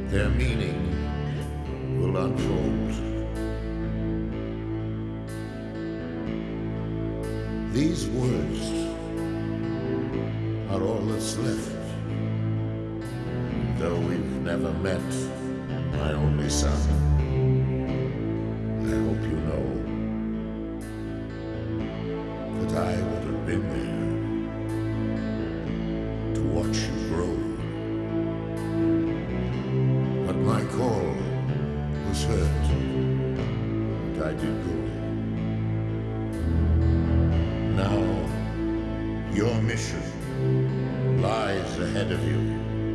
their meaning will unfold. These words are all that's left. Though we've never met, my only son, I hope you know that I would have been there to watch you grow. But my call was heard, and I did go. Now, your mission lies ahead of you,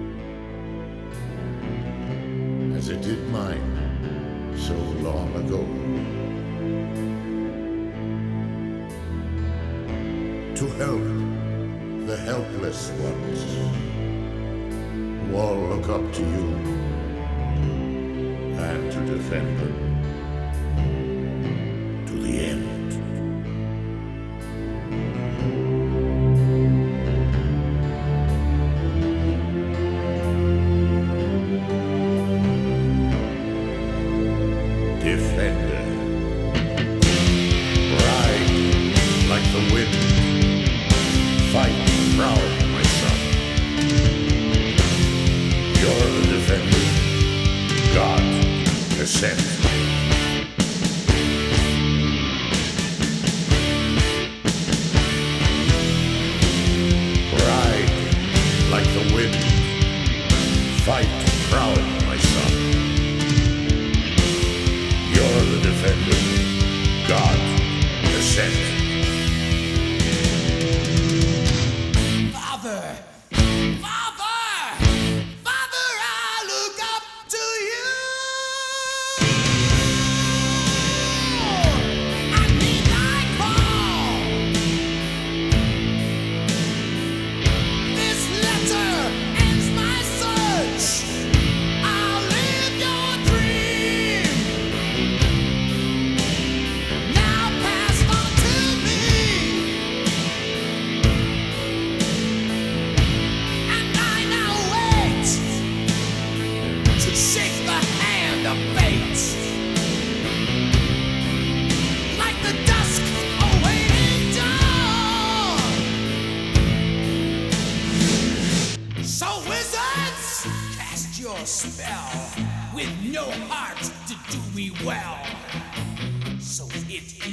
as it did mine so long ago. To help the helpless ones who all look up to you, and to defend them to the end. Defender, ride like the wind, fight proud, my son. You're the defender God has sent. Ride like the wind, fight proud, my son. You're the defender God has sent. Father, Father, Father, I look up to you. I need thy call. This letter ends my search. I'll live your dream. Now pass on to me, and I now wait to shake the hand of fate, like the dusk awaiting dawn. So wizards, cast your spell with no heart to do me well. So it